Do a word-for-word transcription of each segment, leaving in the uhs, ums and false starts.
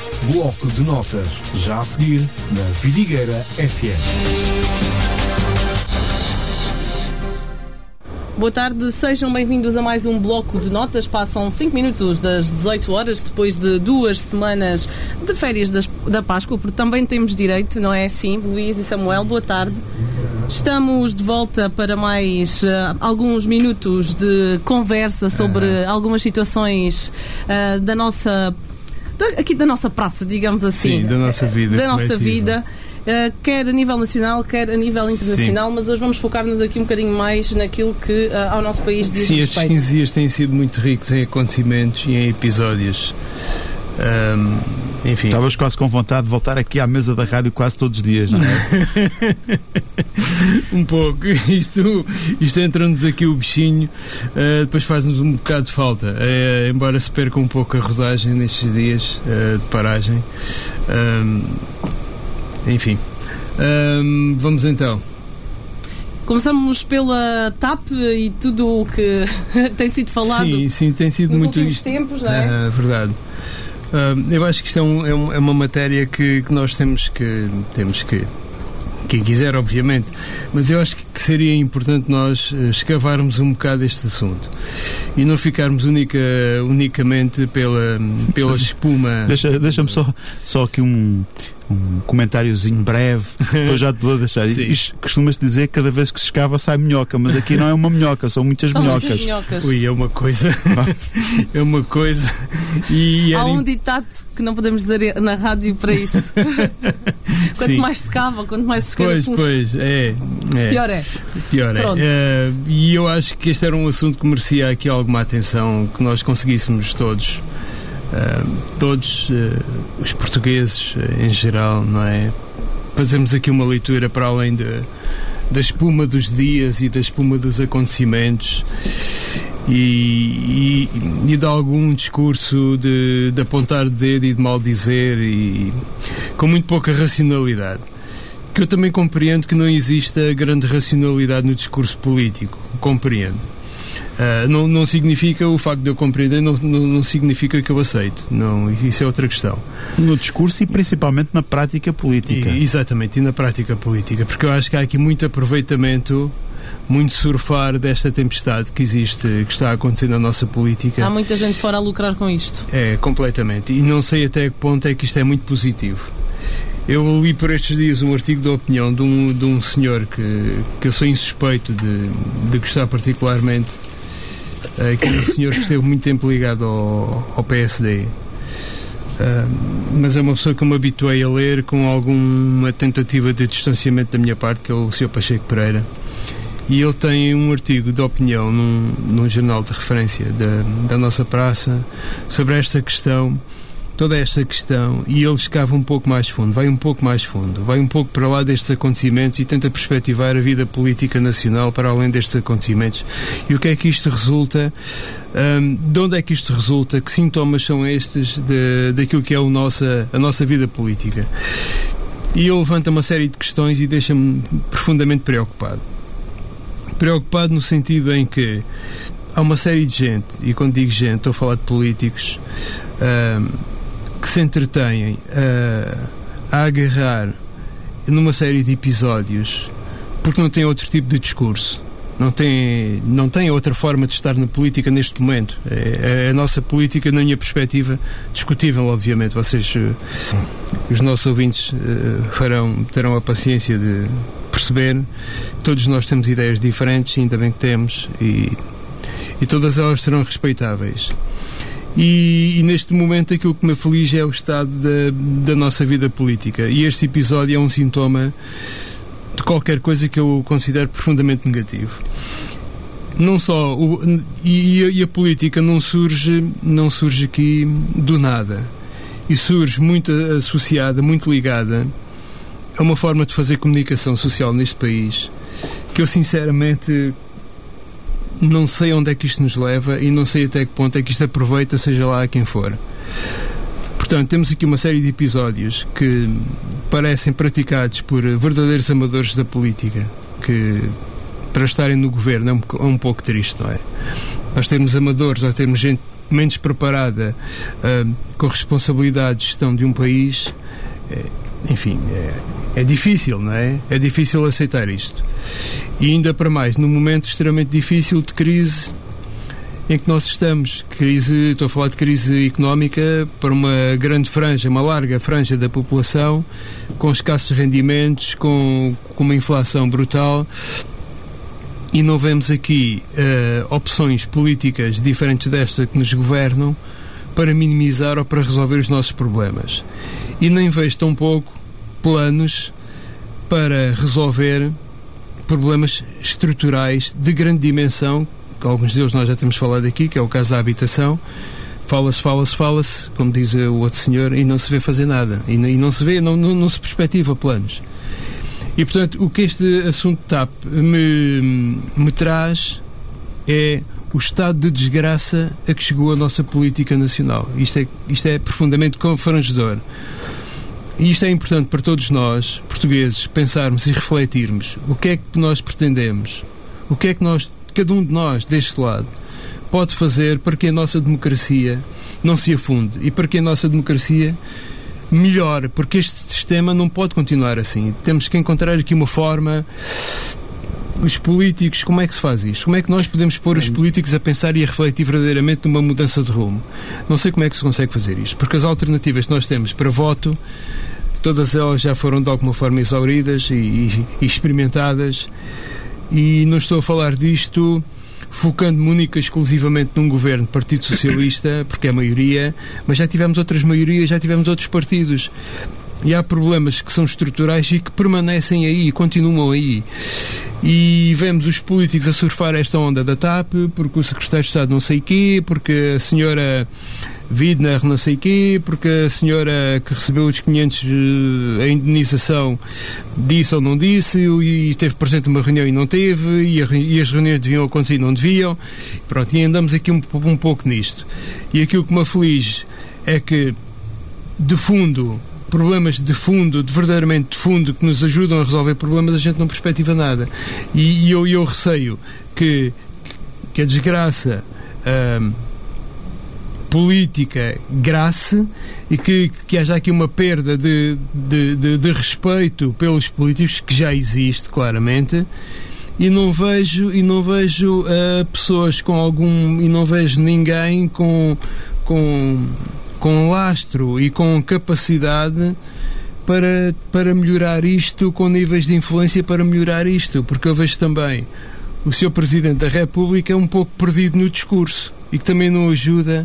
Bloco de Notas, já a seguir na Vidigueira F M. Boa tarde, sejam bem-vindos a mais um Bloco de Notas. Passam cinco minutos das dezoito horas, depois de duas semanas de férias das, da Páscoa, porque também temos direito, não é assim? Luís e Samuel, boa tarde. Estamos de volta para mais uh, alguns minutos de conversa sobre uhum. algumas situações uh, da nossa, da, aqui da nossa praça, digamos assim. Sim, da nossa vida. Da nossa vida. Uh, quer a nível nacional, quer a nível internacional. Sim. Mas hoje vamos focar-nos aqui um bocadinho mais naquilo que uh, ao nosso país diz Sim, respeito. estes quinze dias têm sido muito ricos em acontecimentos e em episódios. Um, enfim. Estavas quase com vontade de voltar aqui à mesa da rádio quase todos os dias, não é? Um pouco. Isto, isto entra-nos aqui o bichinho, uh, depois faz-nos um bocado de falta. Uh, embora se perca um pouco a rodagem nestes dias uh, de paragem. Um, Enfim, um, vamos então. Começamos pela T A P e tudo o que tem sido falado. Sim, sim, tem sido nos muito últimos isto. tempos, não é? Ah, verdade. Uh, eu acho que isto é, um, é, um, é uma matéria que, que nós temos que, temos que, quem quiser, obviamente, mas eu acho que seria importante nós escavarmos um bocado este assunto e não ficarmos única, unicamente pela, pela espuma. Deixa, deixa-me só, só aqui um, um comentáriozinho breve, depois já te vou deixar. Isto costuma-se dizer que cada vez que se escava sai minhoca, mas aqui não é uma minhoca, são muitas são minhocas. Muitas minhocas. Ui, é uma coisa. É uma coisa. E há era... um ditado que não podemos dizer na rádio para isso. Quanto Sim. mais se cava, quanto mais se Pois, pois, é, é. Pior é. Pior é. Uh, e eu acho que este era um assunto que merecia aqui alguma atenção, que nós conseguíssemos todos, uh, todos uh, os portugueses uh, em geral, não é? Fazermos aqui uma leitura para além de, da espuma dos dias e da espuma dos acontecimentos e, e, e de algum discurso de, de apontar o dedo e de maldizer e com muito pouca racionalidade. Que eu também compreendo que não exista grande racionalidade no discurso político. Compreendo. Uh, não, não significa, o facto de eu compreender não, não, não significa que eu aceito. Não, isso é outra questão. No discurso e principalmente na prática política. E, exatamente, e na prática política. Porque eu acho que há aqui muito aproveitamento, muito surfar desta tempestade que existe, que está a acontecer na nossa política. Há muita gente fora a lucrar com isto. É, completamente. E não sei até que ponto é que isto é muito positivo. Eu li por estes dias um artigo de opinião de um, de um senhor que, que eu sou insuspeito de, de gostar particularmente, uh, que é um senhor que esteve muito tempo ligado ao, ao P S D. Uh, mas é uma pessoa que eu me habituei a ler com alguma tentativa de distanciamento da minha parte, que é o senhor Pacheco Pereira. E ele tem um artigo de opinião num, num jornal de referência da, da nossa praça sobre esta questão, toda esta questão, e ele escava um pouco mais fundo, vai um pouco mais fundo, vai um pouco para lá destes acontecimentos e tenta perspectivar a vida política nacional para além destes acontecimentos. E o que é que isto resulta? Um, de onde é que isto resulta? Que sintomas são estes de, daquilo que é o nossa, a nossa vida política? E ele levanta uma série de questões e deixa-me profundamente preocupado. Preocupado no sentido em que há uma série de gente, e quando digo gente, estou a falar de políticos, um, que se entretêm a, a agarrar numa série de episódios porque não têm outro tipo de discurso, não têm, não têm outra forma de estar na política neste momento. É, a nossa política, na minha perspectiva, discutível, obviamente. Vocês, os nossos ouvintes, farão, terão a paciência de perceber. Todos nós temos ideias diferentes, ainda bem que temos, e, e todas elas serão respeitáveis. E, e neste momento aquilo que me aflige é o estado da, da nossa vida política, e este episódio é um sintoma de qualquer coisa que eu considero profundamente negativo. Não só o, e, e a política não surge não surge aqui do nada, e surge muito associada, muito ligada a uma forma de fazer comunicação social neste país que eu sinceramente não sei onde é que isto nos leva e não sei até que ponto é que isto aproveita, seja lá a quem for. Portanto, temos aqui uma série de episódios que parecem praticados por verdadeiros amadores da política, que para estarem no governo é um, é um pouco triste, não é? Nós temos amadores, nós temos gente menos preparada uh, com a responsabilidade de gestão de um país, é, enfim, é, é difícil, não é? É difícil aceitar isto. E ainda para mais, num momento extremamente difícil de crise em que nós estamos, crise, estou a falar de crise económica para uma grande franja, uma larga franja da população, com escassos rendimentos, com, com uma inflação brutal, e não vemos aqui uh, opções políticas diferentes desta que nos governam para minimizar ou para resolver os nossos problemas. E nem vejo tão pouco planos para resolver problemas estruturais de grande dimensão, que alguns deles nós já temos falado aqui, que é o caso da habitação. Fala-se, fala-se, fala-se, como diz o outro senhor, e não se vê fazer nada. E não, e não se vê, não, não, não se perspectiva planos. E, portanto, o que este assunto T A P me, me traz é o estado de desgraça a que chegou a nossa política nacional. Isto é, isto é profundamente confrangedor. E isto é importante para todos nós, portugueses, pensarmos e refletirmos o que é que nós pretendemos, o que é que nós, cada um de nós, deste lado, pode fazer para que a nossa democracia não se afunde e para que a nossa democracia melhore, porque este sistema não pode continuar assim. Temos que encontrar aqui uma forma. Os políticos, como é que se faz isto? Como é que nós podemos pôr os políticos a pensar e a refletir verdadeiramente numa mudança de rumo? Não sei como é que se consegue fazer isto, porque as alternativas que nós temos para voto, todas elas já foram de alguma forma exauridas e, e, e experimentadas, e não estou a falar disto focando-me única e exclusivamente num governo do Partido Socialista, porque é a maioria, mas já tivemos outras maiorias, já tivemos outros partidos. E há problemas que são estruturais e que permanecem aí, continuam aí. E vemos os políticos a surfar esta onda da T A P, porque o secretário de Estado não sei quê, porque a senhora Widner não sei quê, porque a senhora que recebeu os quinhentos, a indenização, disse ou não disse, e esteve presente numa reunião e não teve, e, a, e as reuniões deviam acontecer e não deviam. Pronto, e andamos aqui um, um pouco nisto. E aquilo que me aflige é que, de fundo, problemas de fundo, de verdadeiramente de fundo, que nos ajudam a resolver problemas, a gente não perspectiva nada. E, e eu, eu receio que, que a desgraça hum, política grace e que, que haja aqui uma perda de, de, de, de respeito pelos políticos, que já existe claramente, e não vejo, e não vejo uh, pessoas com algum, e não vejo ninguém com com com lastro e com capacidade para, para melhorar isto, com níveis de influência para melhorar isto, porque eu vejo também o senhor Presidente da República um pouco perdido no discurso e que também não ajuda.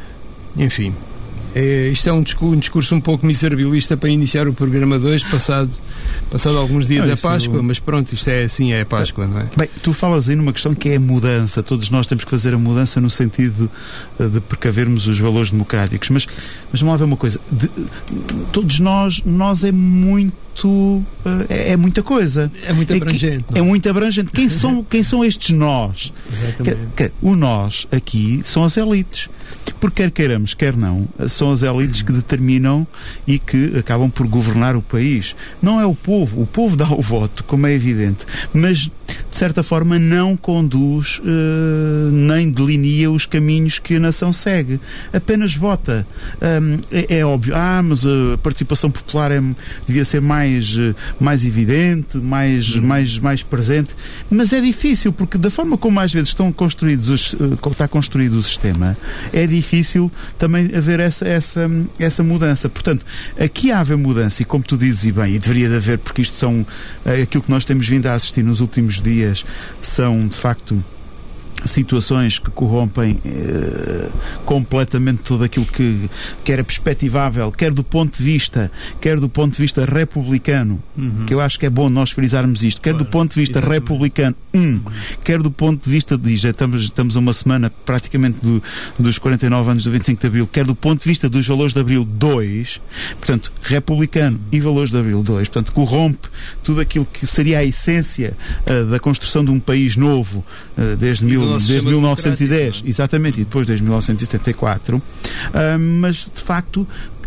Enfim, é, isto é um discurso, um discurso um pouco miserabilista para iniciar o programa dois, passado, passado alguns dias não, da Páscoa, eu... mas pronto, isto é assim, é a Páscoa, não é? Bem, tu falas aí numa questão que é a mudança. Todos nós temos que fazer a mudança no sentido de precavermos os valores democráticos, mas, mas vamos lá ver uma coisa. De, todos nós, nós é muito... É, é muita coisa. É muito abrangente. É, é muito abrangente. Quem são, quem são estes nós? Exatamente. Que, que, o nós aqui são as elites. Porque quer queiramos, quer não, são as elites que determinam e que acabam por governar o país. Não é o povo. O povo dá o voto, como é evidente, mas de certa forma não conduz uh, nem delinea os caminhos que a nação segue. Apenas vota. Um, é, é óbvio. Ah, mas a participação popular é, devia ser mais, mais evidente, mais, uhum. mais, mais presente. Mas é difícil, porque da forma como às vezes estão construídos os, como está construído o sistema, é difícil também haver essa, essa, essa mudança. Portanto, aqui há haver mudança, e como tu dizes, e bem, e deveria de haver, porque isto são aquilo que nós temos vindo a assistir nos últimos dias, são de facto situações que corrompem eh, completamente tudo aquilo que, que era perspectivável, quer do ponto de vista quer do ponto de vista republicano, uhum. que eu acho que é bom nós frisarmos isto, quer claro, do ponto de vista exatamente. republicano, um, uhum. quer do ponto de vista de, já estamos, estamos a uma semana praticamente do, dos quarenta e nove anos do vinte e cinco de Abril, quer do ponto de vista dos valores de Abril dois, portanto, republicano uhum. e valores de Abril dois, portanto, corrompe tudo aquilo que seria a essência uh, da construção de um país novo uh, desde mil desde mil novecentos e dez, exatamente, e depois desde mil novecentos e setenta e quatro, uh, mas de facto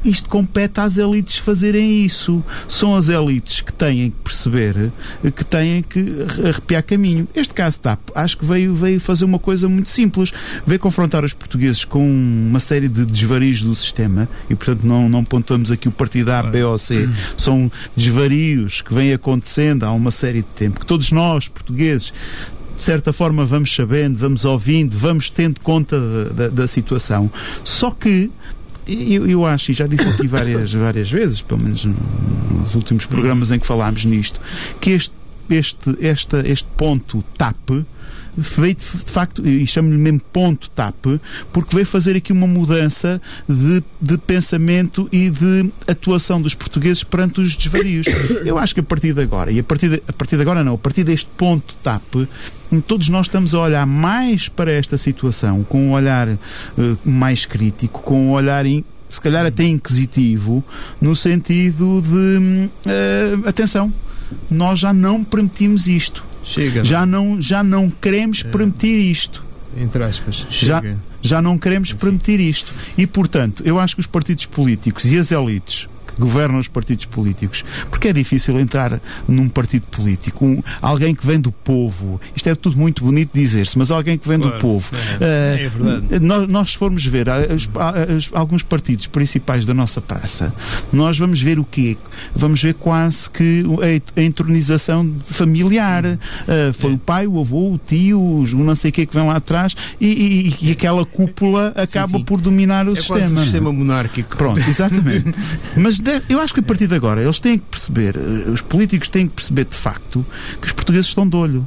isto compete às elites fazerem isso. São as elites que têm que perceber que têm que arrepiar caminho. Este caso TAP, acho que veio, veio fazer uma coisa muito simples. Veio confrontar os portugueses com uma série de desvarios do sistema e, portanto, não, não apontamos aqui o partido A, B ou C. São desvarios que vêm acontecendo há uma série de tempo, que todos nós, portugueses, de certa forma vamos sabendo, vamos ouvindo, vamos tendo conta da, da, da situação. Só que eu, eu acho, e já disse aqui várias, várias vezes, pelo menos nos últimos programas em que falámos nisto, que este, este, esta, este ponto TAP veio de facto, e chamo-lhe mesmo ponto TAP, porque veio fazer aqui uma mudança de, de pensamento e de atuação dos portugueses perante os desvarios. Eu acho que a partir de agora, e a partir de, a partir de agora não, a partir deste ponto TAP, todos nós estamos a olhar mais para esta situação, com um olhar uh, mais crítico, com um olhar in, se calhar até inquisitivo, no sentido de uh, atenção, nós já não permitimos isto. Chega, já não, já não queremos é, permitir isto. Entre aspas, já, chega. já não queremos permitir isto. E, portanto, eu acho que os partidos políticos e as elites que governam os partidos políticos, porque é difícil entrar num partido político, um, alguém que vem do povo, isto é tudo muito bonito dizer-se, mas alguém que vem claro, do povo, é, uh, é verdade. Nós, nós se formos ver as, as, alguns partidos principais da nossa praça, nós vamos ver o quê? Vamos ver quase que a, a entronização familiar, uh, foi é. o pai, o avô, o tio, o não sei o que que vem lá atrás e, e, e aquela cúpula acaba sim, sim. por dominar o é sistema. É quase o sistema monárquico. Pronto, exatamente. Mas eu acho que a partir de agora eles têm que perceber, os políticos têm que perceber de facto que os portugueses estão de olho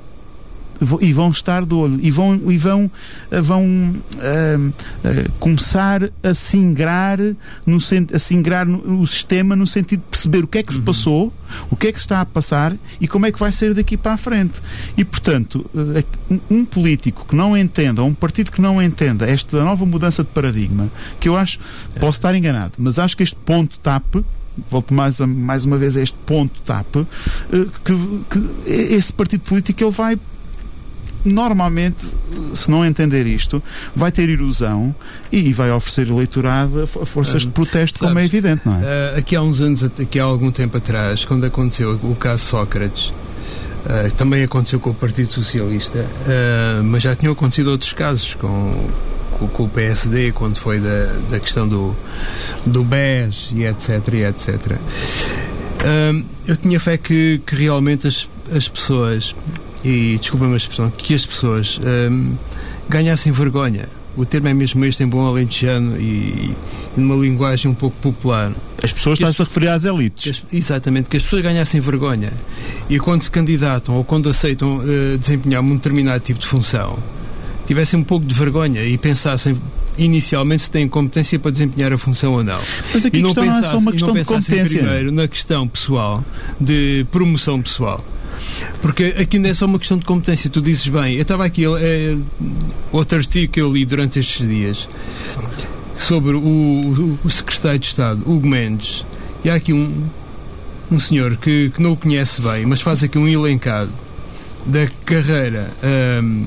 e vão estar de olho e vão, e vão, vão uh, uh, começar a singrar, no, a singrar no, o sistema no sentido de perceber o que é que se passou, o que é que se está a passar e como é que vai ser daqui para a frente. E, portanto, uh, um político que não entenda, ou um partido que não entenda esta nova mudança de paradigma, que eu acho, posso estar enganado, mas acho que este ponto TAP, volto mais, a, mais uma vez a este ponto TAP, uh, que, que esse partido político ele vai normalmente, se não entender isto, vai ter erosão e vai oferecer eleitorado a forças de protesto, sabes, como é evidente, não é? Uh, aqui há uns anos, aqui há algum tempo atrás, quando aconteceu o caso Sócrates, uh, também aconteceu com o Partido Socialista, uh, mas já tinham acontecido outros casos com, com, com o P S D, quando foi da, da questão do, do B E S e etc, e etcétera. Uh, eu tinha fé que, que realmente as, as pessoas, e desculpa-me a expressão, que as pessoas um, ganhassem vergonha. O termo é mesmo este em bom alentejano e, e numa linguagem um pouco popular. As pessoas estão-se a referir às elites. Que as, exatamente, que as pessoas ganhassem vergonha e quando se candidatam ou quando aceitam uh, desempenhar um determinado tipo de função, tivessem um pouco de vergonha e pensassem inicialmente se têm competência para desempenhar a função ou não. Mas aqui e não a questão não é só uma questão de competência. Primeiro na questão pessoal, de promoção pessoal. Porque aqui não é só uma questão de competência. Tu dizes bem, eu estava aqui é, outro artigo que eu li durante estes dias sobre o, o, o secretário de Estado, Hugo Mendes, e há aqui um, um senhor que, que não o conhece bem, mas faz aqui um elencado da carreira um,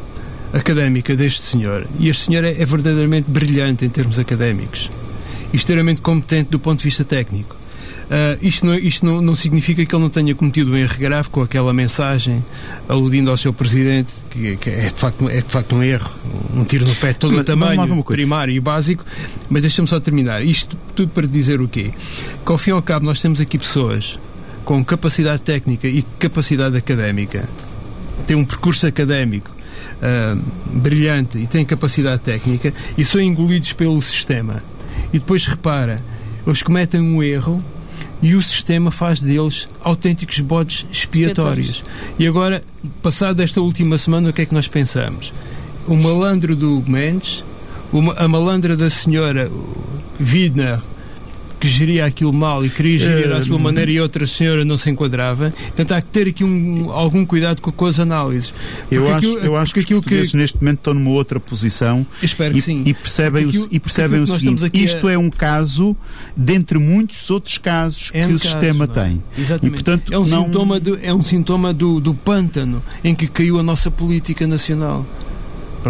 académica deste senhor, e este senhor é, é verdadeiramente brilhante em termos académicos e extremamente competente do ponto de vista técnico. Uh, isto não, isto não, não significa que ele não tenha cometido um erro grave com aquela mensagem aludindo ao seu presidente, que, que é, de facto, é de facto um erro, um tiro no pé de todo mas, o tamanho, primário e básico. Mas deixa-me só terminar. Isto tudo para dizer o quê? Que ao fim e ao cabo nós temos aqui pessoas com capacidade técnica e capacidade académica, têm um percurso académico uh, brilhante e têm capacidade técnica e são engolidos pelo sistema. E depois repara, eles cometem um erro e o sistema faz deles autênticos bodes expiatórios. E agora, passado esta última semana, o que é que nós pensamos? O malandro do Hugo Mendes, uma, a malandra da senhora Widner, que geria aquilo mal e queria gerir à sua maneira e outra senhora não se enquadrava. Portanto, há que ter aqui um, algum cuidado com, com as análises. Eu acho, aquilo, eu acho que os portugueses que... neste momento estão numa outra posição espero e, que sim. e percebem o, e percebem o seguinte, isto a... é um caso dentre muitos outros casos é que um o caso, sistema não. tem. Exatamente. E, portanto, é um não... sintoma, do, é um sintoma do, do pântano em que caiu a nossa política nacional. Pronto.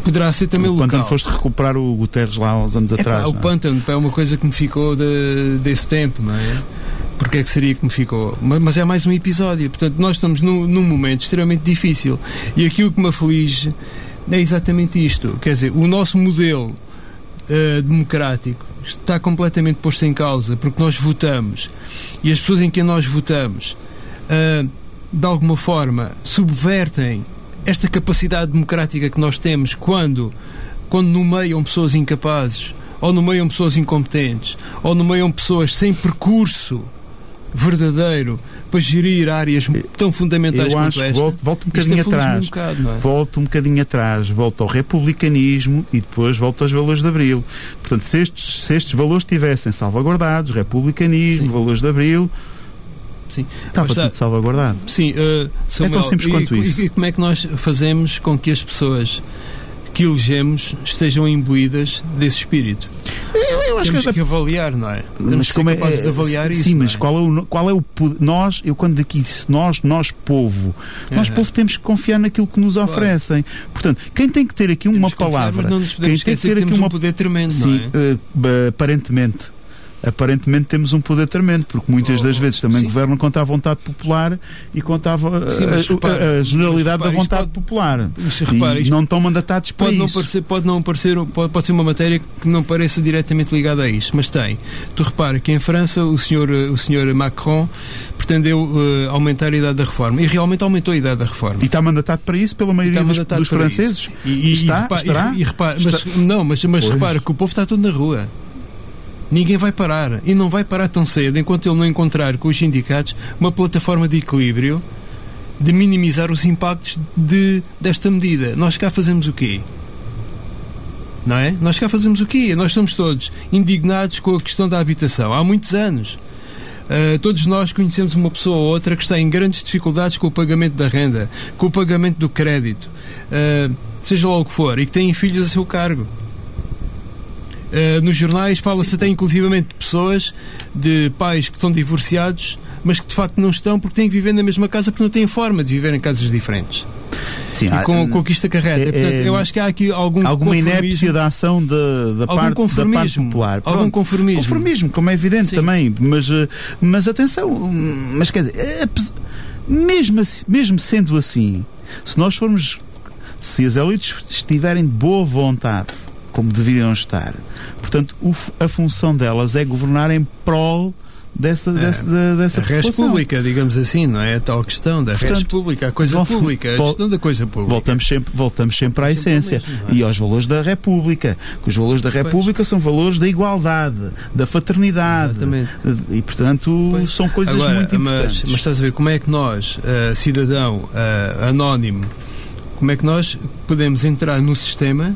poderá ser também o local. O pântano foste recuperar o Guterres lá há uns anos é, atrás. Pá, o pântano é uma coisa que me ficou de, desse tempo, não é? Porque é que seria que me ficou? Mas, mas é mais um episódio. Portanto, nós estamos num, num momento extremamente difícil. E aquilo que me aflige é exatamente isto. Quer dizer, o nosso modelo uh, democrático está completamente posto em causa porque nós votamos. E as pessoas em quem nós votamos, uh, de alguma forma, subvertem esta capacidade democrática que nós temos quando, quando nomeiam pessoas incapazes, ou nomeiam pessoas incompetentes, ou nomeiam pessoas sem percurso verdadeiro para gerir áreas tão fundamentais Eu quanto acho esta. que volto, volto um bocadinho atrás. Um bocado, não é? Volto um bocadinho atrás, volto ao republicanismo e depois volto aos valores de Abril. Portanto, se estes, se estes valores estivessem salvaguardados, republicanismo, Sim. valores de Abril, Sim. estava Mas, tudo salvaguardado. Sim, uh, Samuel, é tão simples quanto e, isso. E como é que nós fazemos com que as pessoas que elegemos estejam imbuídas desse espírito? Eu, eu acho Temos que, que avaliar, não é? Temos mas que como ser é, capazes de avaliar sim, isso. Sim, mas é? qual é o, qual é o nós, eu quando aqui disse nós, nós povo, nós Uhum. povo temos que confiar naquilo que nos Claro. oferecem. Portanto, quem tem que ter aqui uma Temos que confiar, palavra, mas não nos podemos quem tem que esquecer ter que aqui temos uma um poder tremendo, sim, não é? uh, aparentemente. Aparentemente temos um poder tremendo, porque muitas Oh, das vezes também sim. governam contra a vontade popular e contra a, Sim, mas a, repara, a, a generalidade mas repara, da vontade isto pode- popular. Isto, repara, e isto não estão mandatados para pode não, isso. parecer, pode não parecer, pode, pode ser uma matéria que não pareça diretamente ligada a isto, mas tem. Tu repara que em França o senhor, o senhor Macron pretendeu uh, aumentar a idade da reforma e realmente aumentou a idade da reforma. E está mandatado para isso pela maioria dos, dos franceses? Isso. E, e, está? e repara, Estará? E, e repara, Está... mas, não, mas, mas repara que o povo está todo na rua. Ninguém vai parar. E não vai parar tão cedo enquanto ele não encontrar com os sindicatos uma plataforma de equilíbrio de minimizar os impactos de, desta medida. Nós cá fazemos o quê? Não é? Nós cá fazemos o quê? Nós estamos todos indignados com a questão da habitação. Há muitos anos. Uh, todos nós conhecemos uma pessoa ou outra que está em grandes dificuldades com o pagamento da renda, com o pagamento do crédito, uh, seja lá o que for, e que têm filhos a seu cargo. Uh, nos jornais fala-se até inclusivamente de pessoas, de pais que estão divorciados, mas que de facto não estão porque têm que viver na mesma casa porque não têm forma de viver em casas diferentes. Sim, e com, com o que isto acarreta. É, Portanto, é, eu acho que há aqui algum alguma inépcia da ação de, da, algum parte, da parte popular. Algum Pronto, conformismo. Conformismo, como é evidente Sim. também. Mas, mas atenção, mas quer dizer, é, mesmo, mesmo sendo assim, se nós formos, se as elites estiverem de boa vontade, como deveriam estar, portanto, o, a função delas é governar em prol dessa, é, dessa, dessa a res pública, digamos assim, não é a tal questão da res pública, a coisa volta, pública, a gestão da coisa pública. Voltamos sempre, voltamos sempre à sempre essência mesmo, é? E aos valores da República, que os valores da República pois. São valores da igualdade, da fraternidade. Exatamente. E, portanto, pois. São coisas Agora, muito importantes. Mas, mas estás a ver como é que nós, uh, cidadão uh, anónimo, como é que nós podemos entrar no sistema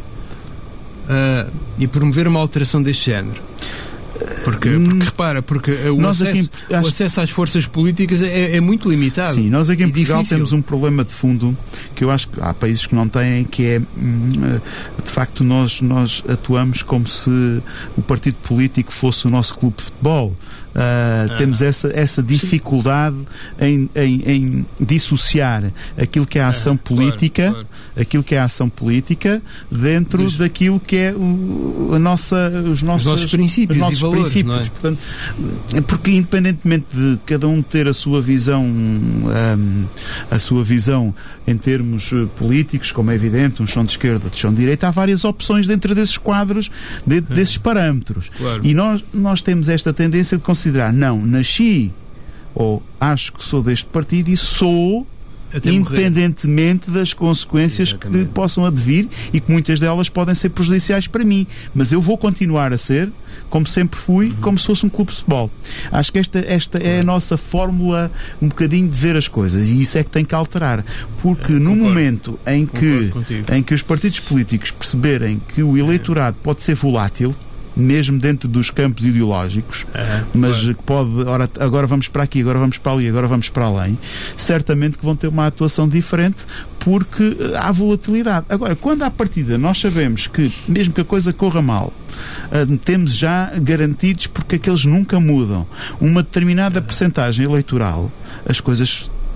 uh, e promover uma alteração deste género? Porque, porque repara, porque o acesso, aqui, acho... o acesso às forças políticas é, é muito limitado. Sim, nós aqui em Portugal difícil. Temos um problema de fundo que eu acho que há países que não têm, que é de facto nós, nós atuamos como se o partido político fosse o nosso clube de futebol. Uh, ah. Temos essa, essa dificuldade em, em, em dissociar aquilo que é a ação ah, política, claro, claro. aquilo que é a ação política dentro Mas, daquilo que é o, a nossa, os, nossos, os nossos princípios, os nossos e valores, princípios. Não é? Portanto, porque independentemente de cada um ter a sua visão, um, a sua visão em termos políticos, como é evidente, uns são de esquerda, outros são de direita, há várias opções dentro desses quadros, dentro é. desses parâmetros. Claro. E nós, nós temos esta tendência de considerar, não, nasci ou acho que sou deste partido e sou Até independentemente morrer. Das consequências Exatamente. Que possam advir e que muitas delas podem ser prejudiciais para mim, mas eu vou continuar a ser como sempre fui, uhum. como se fosse um clube de futebol. Acho que esta, esta uhum. é a nossa fórmula um bocadinho de ver as coisas e isso é que tem que alterar, porque é, no concordo. Momento em que, em que os partidos políticos perceberem que o eleitorado é. Pode ser volátil, mesmo dentro dos campos ideológicos, uhum, mas claro. Que pode, ora, agora vamos para aqui, agora vamos para ali, agora vamos para além, certamente que vão ter uma atuação diferente porque há volatilidade. Agora, quando à partida nós sabemos que, mesmo que a coisa corra mal, uh, temos já garantidos, porque aqueles nunca mudam, uma determinada uhum. percentagem eleitoral, as coisas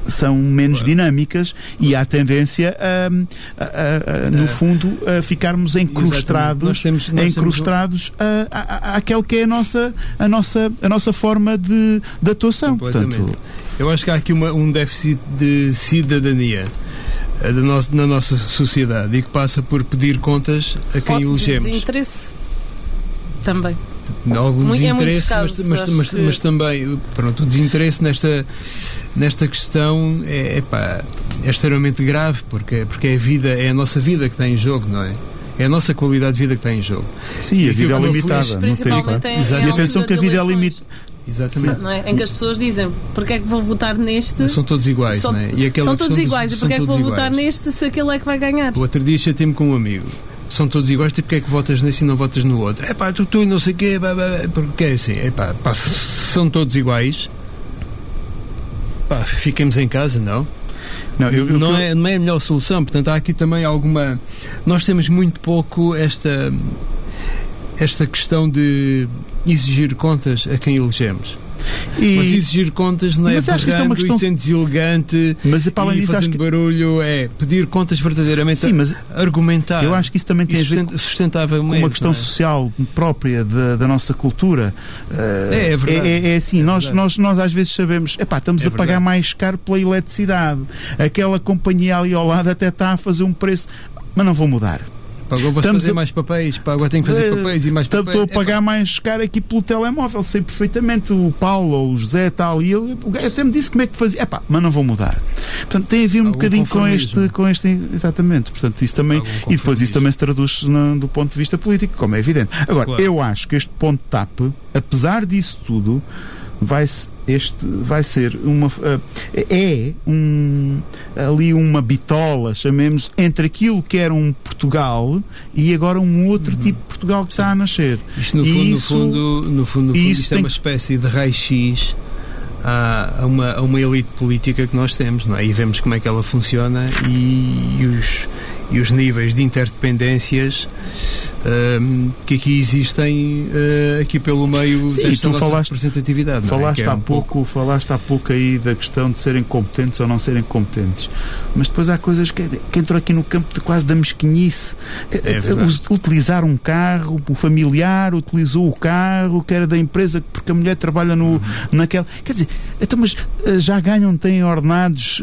são menos claro. dinâmicas e há tendência a, a, a, a, no fundo a ficarmos encrustados, nós temos, nós encrustados um... a, a, a, àquele que é a nossa, a nossa, a nossa forma de, de atuação. Portanto, eu acho que há aqui uma, um déficit de cidadania da nossa, na nossa sociedade e que passa por pedir contas a quem elegemos. Desinteresse também. Algum desinteresse, casos, mas, mas, mas, que... mas também, pronto, o desinteresse nesta, nesta questão é, é, pá, é extremamente grave, porque, porque é a vida, é a nossa vida que está em jogo, não é? É a nossa qualidade de vida que está em jogo. Sim, e a vida é limitada. Principalmente não tem, e atenção que a vida é limitada. Exatamente. Não é? Em que as pessoas dizem, porque é que vou votar neste? São todos iguais, são, não é? E são todos iguais, dos, e porque é que vou iguais. votar neste se aquele é que vai ganhar? O outro dia chatei-me com um amigo. São todos iguais, tipo, porque é que votas neste e não votas no outro? É pá, tu, tu e não sei o quê, pá, pá, porque é assim, é pá, pá, são todos iguais, pá, fiquemos em casa, não? Não, eu, eu, não, eu... É, não é a melhor solução, portanto há aqui também alguma... Nós temos muito pouco esta, esta questão de exigir contas a quem elegemos. E... Mas exigir contas não é berrando questão... e sendo deselegante mas, para além e disso, fazendo que... barulho, é pedir contas verdadeiramente. Sim, mas argumentar. Eu acho que isso também tem a ver com uma questão é? social própria da, da nossa cultura. Uh, é, é verdade. É, é assim, é nós, nós, nós às vezes sabemos, epá, estamos é a pagar verdade. mais caro pela eletricidade. Aquela companhia ali ao lado até está a fazer um preço, mas não vou mudar. Agora vou fazer a... mais papéis, pá, agora tenho que fazer papéis e mais papéis. Estou a pagar é, mais caro aqui pelo telemóvel, sei perfeitamente. O Paulo ou o José tal, e ele até me disse como é que fazia. É pá, mas não vou mudar. Portanto, tem a ver um Algum bocadinho com este, com este. Exatamente. Portanto, isso também. E depois isso também se traduz no, do ponto de vista político, como é evidente. Agora, claro. Eu acho que este ponto T A P, apesar disso tudo, vai este vai ser uma uh, é um ali uma bitola, chamemos, entre aquilo que era um Portugal e agora um outro uhum. tipo de Portugal que está a nascer. Isto no fundo, isso, no fundo, no fundo, no fundo isto é uma espécie de raio-x a, a, uma, a uma elite política que nós temos, não é? E vemos como é que ela funciona e, e os e os níveis de interdependências um, que aqui existem uh, aqui pelo meio Sim, desta tu nossa falaste, representatividade. Falaste, não é? há um pouco, pouco, falaste há pouco aí da questão de serem competentes ou não serem competentes. Mas depois há coisas que, que entram aqui no campo de quase da mesquinhice. É utilizar um carro, o familiar utilizou o carro que era da empresa porque a mulher trabalha no, uhum. naquela... Quer dizer, então, mas já ganham, têm ordenados,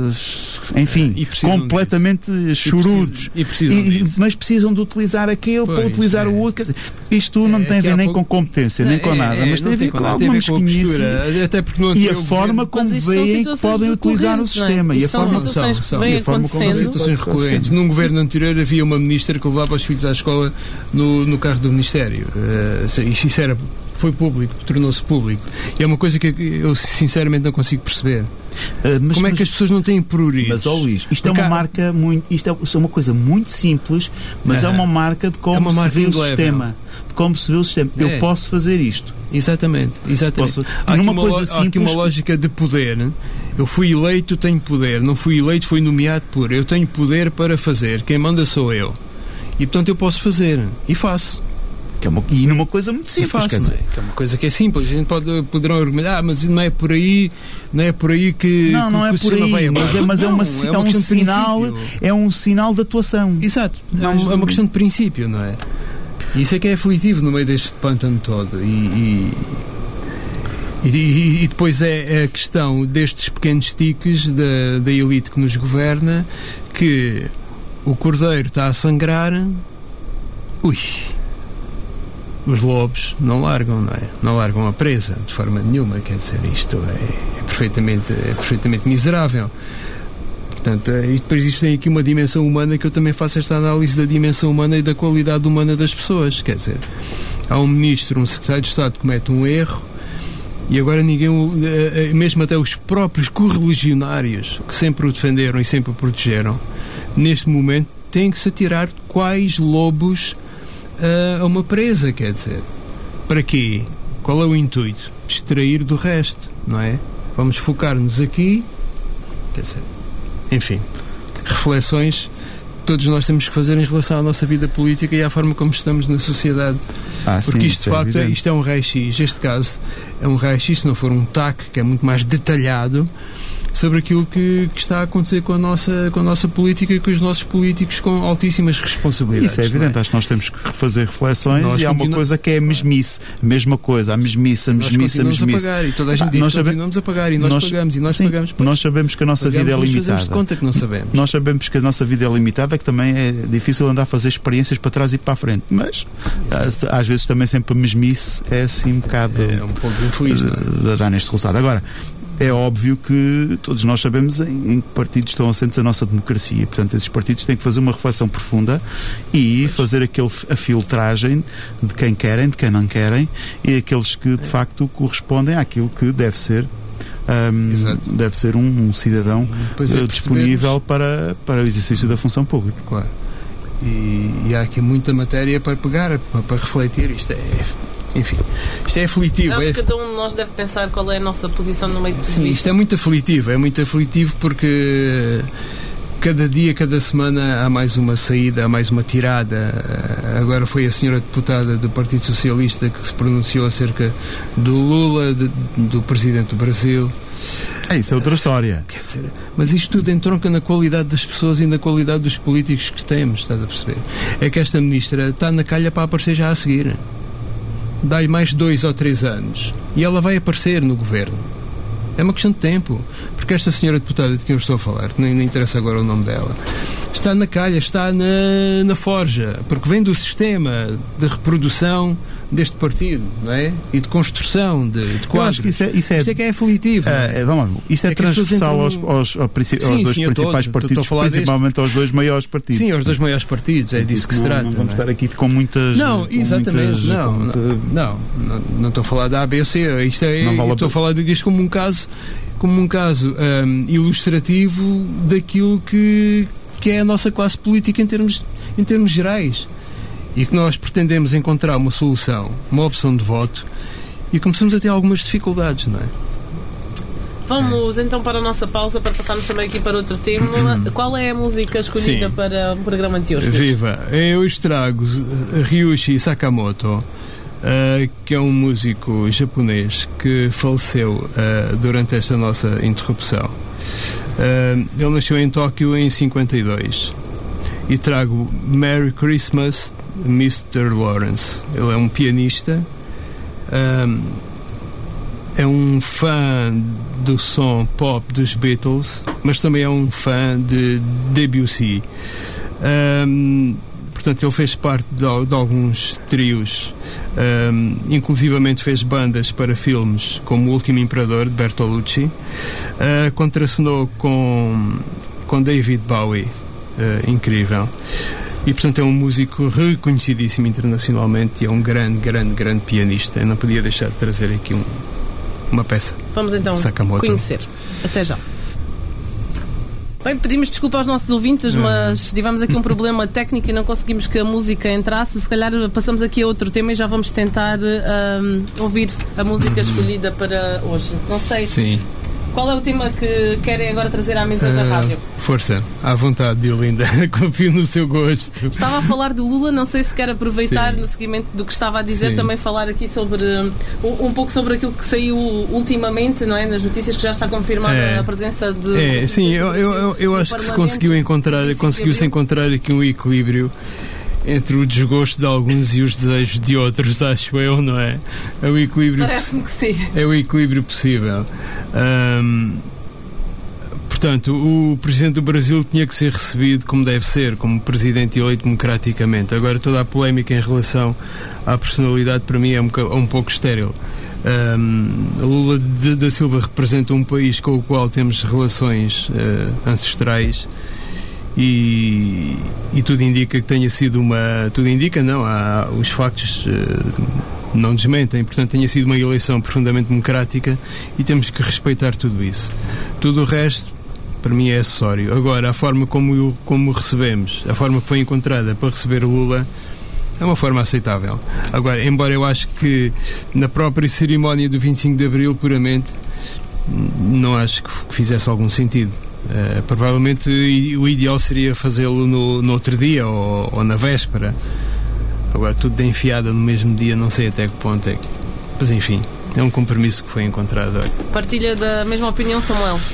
uh, enfim, é, completamente chorudos. E precisam e, mas precisam de utilizar aquele pois, para utilizar é. o outro. Quer dizer, isto não é, tem a ver nem pouco... com competência, não, nem com é, nada, mas tem a ver com alguma mesquinhice e a forma como veem que podem utilizar o sistema. E a forma como são situações recorrentes. Num governo anterior havia uma ministra que levava os filhos à escola no, no carro do Ministério. Uh, isso era, foi público, tornou-se público. E é uma coisa que eu sinceramente não consigo perceber. Uh, mas, Como é que as pessoas não têm prioridades? Mas, ó oh, Luís, isto Porque é uma há... marca muito, isto é uma coisa muito simples, mas uh-huh. é uma marca de como é se vê o sistema. De como se vê o sistema. É. Eu posso fazer isto. Exatamente, exatamente. Posso... Há, aqui uma, coisa simples... há aqui uma lógica de poder. Eu fui eleito, tenho poder. Não fui eleito, fui nomeado por. Eu tenho poder para fazer. Quem manda sou eu. E portanto eu posso fazer. E faço. Que é uma, e numa coisa muito simples, fácil, quer dizer. Que é uma coisa que é simples. A gente pode, poderão argumentar, ah, mas não é por aí, não é por aí que não, não que, é que por aí, vai mas é, mas não, é, uma, é, é um sinal, é um sinal de atuação. Exato, é, um, é uma questão de princípio, não é? E isso é que é aflitivo no meio deste pântano todo. E, e, e, e depois é a questão destes pequenos tiques da, da elite que nos governa, que o cordeiro está a sangrar, ui. Os lobos não largam, não é? Não largam a presa de forma nenhuma, quer dizer, isto é, é, perfeitamente, é perfeitamente miserável. Portanto, e depois isto tem aqui uma dimensão humana que eu também faço esta análise da dimensão humana e da qualidade humana das pessoas, quer dizer, há um ministro, um secretário de Estado que comete um erro e agora ninguém, mesmo até os próprios correligionários que sempre o defenderam e sempre o protegeram, neste momento têm que se atirar quais lobos a uma presa, quer dizer, para quê? Qual é o intuito? Distrair do resto, não é? Vamos focar-nos aqui, quer dizer, enfim, reflexões que todos nós temos que fazer em relação à nossa vida política e à forma como estamos na sociedade, ah, porque sim, isto de facto é, isto é um raio-x, este caso é um raio-x, se não for um T A C que é muito mais detalhado sobre aquilo que, que está a acontecer com a, nossa, com a nossa política e com os nossos políticos com altíssimas responsabilidades. Isso é evidente, é? Acho que nós temos que fazer reflexões nós e há uma coisa que é a mesmice, a mesma coisa, a mesmice, a mesmice, a mesmice. Nós continuamos a pagar e toda a gente ah, diz nós que sabe... continuamos a pagar e nós, nós pagamos e nós sim, pagamos. Nós sabemos que a nossa pagamos, vida é limitada. Nós conta que não sabemos. Nós sabemos que a nossa vida é limitada, que também é difícil andar a fazer experiências para trás e para a frente, mas Exato. às vezes também sempre a mesmice é assim um bocado é um pouco infeliz, a dar neste resultado. Agora, é óbvio que todos nós sabemos em, em que partidos estão assentes a nossa democracia. Portanto, esses partidos têm que fazer uma reflexão profunda e fazer aquele, a filtragem de quem querem, de quem não querem e aqueles que de facto correspondem àquilo que deve ser um, deve ser um, um cidadão é, disponível para, para o exercício da função pública. Claro. E, e há aqui muita matéria para pegar, para, para refletir. Isto é... Enfim, isto é aflitivo. Acho é... que cada um de nós deve pensar qual é a nossa posição no meio de tudo Sim, isto. Isto é muito aflitivo, é muito aflitivo porque cada dia, cada semana há mais uma saída, há mais uma tirada. Agora foi a senhora deputada do Partido Socialista que se pronunciou acerca do Lula, de, do Presidente do Brasil. É, isso é outra história. Quer dizer, mas isto tudo entronca na qualidade das pessoas e na qualidade dos políticos que temos, estás a perceber? É que esta ministra está na calha para aparecer já a seguir. Dá-lhe mais dois ou três anos e ela vai aparecer no governo. É uma questão de tempo, porque esta senhora deputada de quem eu estou a falar, nem, nem interessa agora o nome dela, está na calha, está na, na forja, porque vem do sistema de reprodução deste partido, não é? E de construção de, de quadros. Eu acho que isso é, isso é, isto é que é aflitivo. É, é, vamos lá, isto é, é transversal aos, aos, aos, aos sim, dois sim, principais todos, partidos, principalmente deste... aos dois maiores partidos. Sim, aos dois maiores partidos, é disso que não, se trata. Não vamos não é? estar aqui com muitas... Não, com exatamente, muitas, não, com muita... não, não, não, não estou a falar da A B C, isto é, não vale estou a falar disto como um caso, como um caso um, ilustrativo daquilo que, que é a nossa classe política em termos, em termos gerais. E que nós pretendemos encontrar uma solução, uma opção de voto, e começamos a ter algumas dificuldades, não é? Vamos é. então para a nossa pausa para passarmos também aqui para outro tema. Qual é a música escolhida Sim. para o programa de hoje? Viva! Eu trago Ryuichi Sakamoto, uh, que é um músico japonês que faleceu uh, durante esta nossa interrupção. Uh, ele nasceu em Tóquio em cinquenta e dois. E trago Merry Christmas, mister Lawrence. Ele é um pianista, um, é um fã do som pop dos Beatles, mas também é um fã de Debussy. Um, portanto, ele fez parte de, de alguns trios, um, inclusivamente fez bandas para filmes como O Último Imperador, de Bertolucci, uh, contracenou com, com David Bowie. Uh, incrível. E, portanto, é um músico reconhecidíssimo internacionalmente e é um grande, grande, grande pianista. Eu não podia deixar de trazer aqui um, uma peça. Vamos então Sakamoto. Conhecer. Até já. Bem, pedimos desculpa aos nossos ouvintes, mas tivemos aqui um problema técnico e não conseguimos que a música entrasse. Se calhar passamos aqui a outro tema e já vamos tentar um, ouvir a música escolhida para hoje. Não sei. Sim. Qual é o tema que querem agora trazer à mesa uh, da rádio? Força, à vontade, Diolinda. Confio no seu gosto. Estava a falar do Lula, não sei se quer aproveitar Sim. no seguimento do que estava a dizer, Sim. também falar aqui sobre um, um pouco sobre aquilo que saiu ultimamente, não é? Nas notícias, que já está confirmada é. a presença de... É, sim, eu, eu, eu, eu acho que se conseguiu encontrar, conseguiu-se encontrar aqui um equilíbrio entre o desgosto de alguns e os desejos de outros, acho eu, não é? É o equilíbrio. Parece-me que sim. É o equilíbrio possível. Um, portanto, o Presidente do Brasil tinha que ser recebido como deve ser, como Presidente eleito democraticamente. Agora, toda a polémica em relação à personalidade, para mim, é um, um pouco estéril. Um, Lula de, da Silva representa um país com o qual temos relações uh, ancestrais. E, e tudo indica que tenha sido uma... Tudo indica, não, há, os factos uh, não desmentem, portanto tenha sido uma eleição profundamente democrática e temos que respeitar tudo isso. Tudo o resto, para mim, é acessório. Agora, a forma como, como recebemos, a forma que foi encontrada para receber o Lula, é uma forma aceitável. Agora, embora eu acho que na própria cerimónia do vinte e cinco de Abril, puramente, não acho que fizesse algum sentido. Uh, provavelmente o ideal seria fazê-lo no, no outro dia ou, ou na véspera. Agora, tudo de enfiada no mesmo dia, não sei até que ponto é que... Mas enfim, é um compromisso que foi encontrado. Partilha da mesma opinião, Samuel?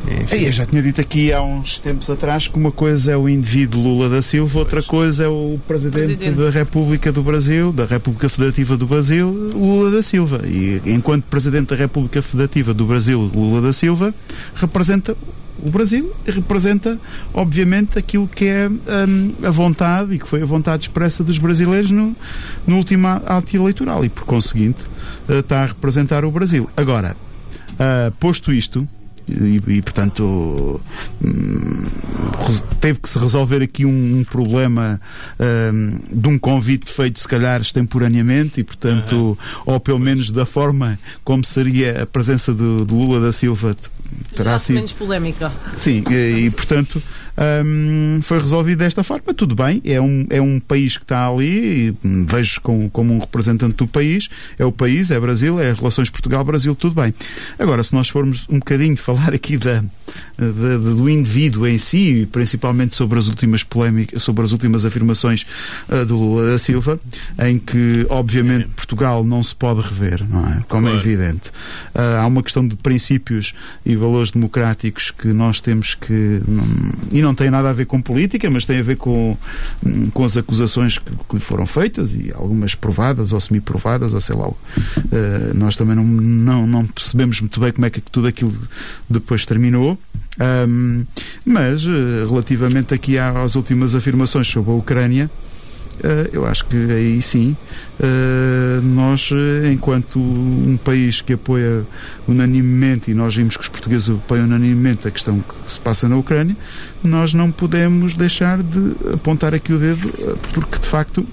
Enfim. Eu já tinha dito aqui há uns tempos atrás que uma coisa é o indivíduo Lula da Silva, outra coisa é o presidente, presidente da República do Brasil, da República Federativa do Brasil, Lula da Silva. E enquanto presidente da República Federativa do Brasil, Lula da Silva representa o Brasil e representa, obviamente, aquilo que é um, a vontade e que foi a vontade expressa dos brasileiros no, no último ato eleitoral e, por conseguinte, uh, está a representar o Brasil. Agora, uh, posto isto, E, e portanto hum, teve que se resolver aqui um, um problema hum, de um convite feito se calhar extemporaneamente e portanto uhum. ou pelo menos da forma como seria a presença de, de Lula da Silva terá já sido menos polémica. sim, e, e portanto hum, foi resolvido desta forma, tudo bem, é um, é um país que está ali e vejo como, como um representante do país, é o país, é Brasil, é relações Portugal-Brasil, tudo bem. Agora, se nós formos um bocadinho falar aqui da, da, do indivíduo em si, principalmente sobre as últimas polémicas, sobre as últimas afirmações uh, do Lula da Silva, em que obviamente Portugal não se pode rever, não é? Como claro. É evidente. Uh, há uma questão de princípios e valores democráticos que nós temos que não, e não tem nada a ver com política, mas tem a ver com, com as acusações que, que lhe foram feitas e algumas provadas ou semi-provadas, ou sei lá. Uh, nós também não, não, não percebemos muito bem como é que tudo aquilo depois terminou. Um, mas, uh, relativamente aqui às últimas afirmações sobre a Ucrânia, Uh, eu acho que aí sim uh, nós, uh, enquanto um país que apoia unanimemente, e nós vimos que os portugueses apoiam unanimemente a questão que se passa na Ucrânia, nós não podemos deixar de apontar aqui o dedo, uh, porque de facto